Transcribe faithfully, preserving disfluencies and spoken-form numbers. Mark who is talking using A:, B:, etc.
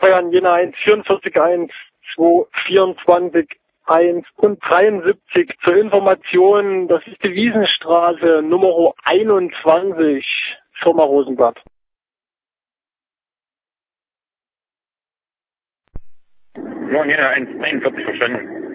A: Bayern Jena eins vierundvierzig eins zwei vierundzwanzig eins und dreiundsiebzig. Zur Information, das ist die Wiesenstraße Nummer einundzwanzig, Firma Rosenblatt.
B: Nur Jena eins einundvierzig verstanden.